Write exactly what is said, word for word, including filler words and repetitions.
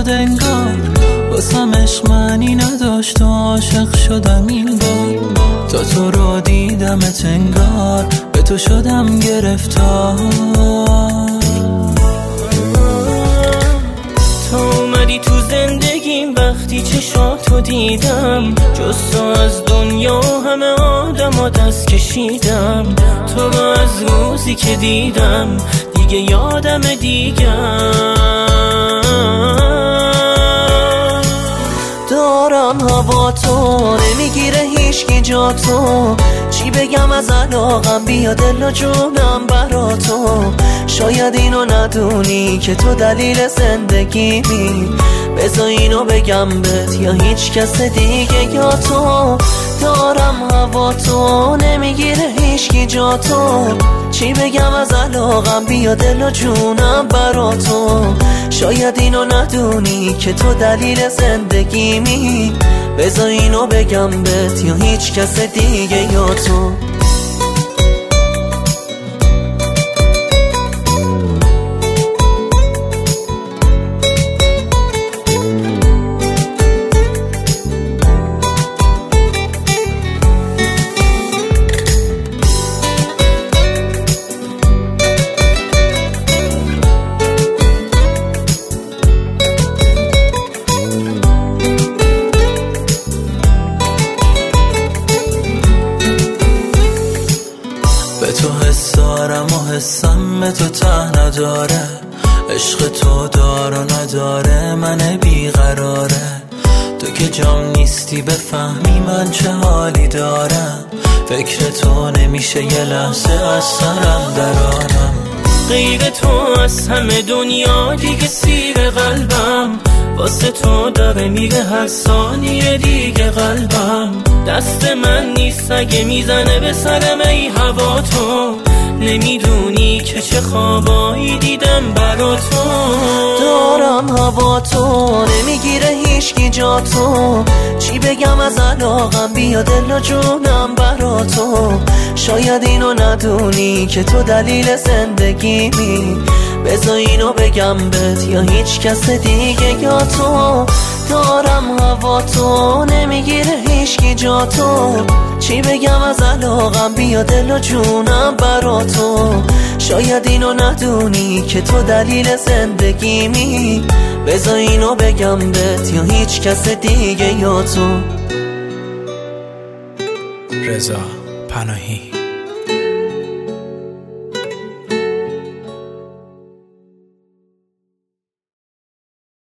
شد انگار واسم عشق معنی نداشت و عاشق شدم این بار. تا تو رو دیدمت انگار به تو شدم گرفتار. تو اومدی تو زندگیم وقتی چشاتو دیدم، جز تو از دنیا همه آدم دست کشیدم. تو رو از روزی که دیدم دیگه یادم دیگم. دارم هوا تو نمیگیره هیچکی جا تو، چی بگم از علاقم بیا دل و جونم برا تو. شاید اینو ندونی که تو دلیل زندگیمی، بذار اینو بگم بهت یا هیچ کس دیگه یا تو. دارم هوا تو نمیگیره هیچکی جا تو، چی بگم از علاقم بیا دل و جونم برا تو. شاید اینو ندونی که تو دلیل زندگیمی، بذار اینو بگم بهت یا هیچ کس دیگه یا تو. به تو حس دارم و حسم به تو ته نداره، عشق تو دار و نداره من بیقراره. تو که جام نیستی بفهمی من چه حالی دارم، فکر تو نمیشه یه لحظه از سرم درارم. غیر تو از همه دنیا دیگه سیر قلبم، واسه تو داره میره هر ثانیه دیگه قلبم. دست من نیست اگه میزنه به سرم ای هوا تو، نمیدونی که چه خوابایی دیدم برا تو. دارم هوا تو نمیگیره هیچکی جا تو، چی بگم از علاقم بیا دل و جونم برا تو. شاید اینو ندونی که تو دلیل زندگیمی، بذار اینو بگم بهت یا هیچ کس دیگه یا تو. دارم هوا تو نمیگیره هیچکی جا تو، چی بگم از علاقم بیا دل و جونم برا تو. شاید اینو ندونی که تو دلیل زندگیمی، بذار اینو بگم بهت یا هیچ کس دیگه یا تو. رضا پناهی.